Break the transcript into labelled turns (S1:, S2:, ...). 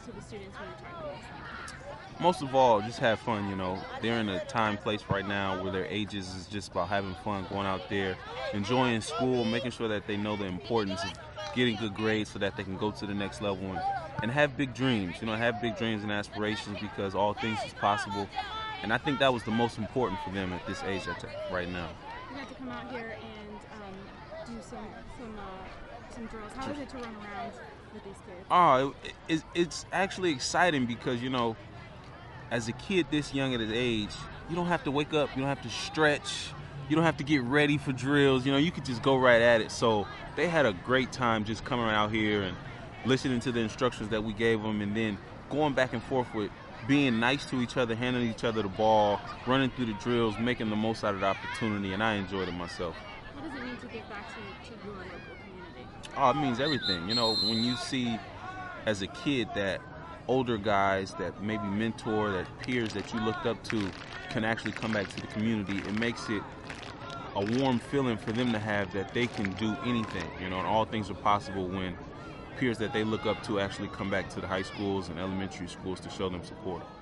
S1: to the students when you're talking to them?
S2: Most of all, just have fun, you know. They're in a time, place right now where their ages is just about having fun, going out there, enjoying school, making sure that they know the importance of getting good grades so that they can go to the next level and have big dreams, you know, have big dreams and aspirations because all things is possible. And I think that was the most important for them at this age right now.
S1: You got to come out here and do some drills. How is it to run around with these kids?
S2: Oh, it's actually exciting because, you know, as a kid this young at his age, you don't have to wake up, you don't have to stretch, you don't have to get ready for drills, you know, you could just go right at it. So they had a great time just coming out here and listening to the instructions that we gave them and then going back and forth with being nice to each other, handing each other the ball, running through the drills, making the most out of the opportunity, and I enjoyed it myself.
S1: What does it mean to give back to your local community?
S2: Oh, it means everything. You know, when you see as a kid that older guys that maybe mentor, that peers that you looked up to can actually come back to the community, it makes it a warm feeling for them to have that they can do anything, you know, and all things are possible when peers that they look up to actually come back to the high schools and elementary schools to show them support.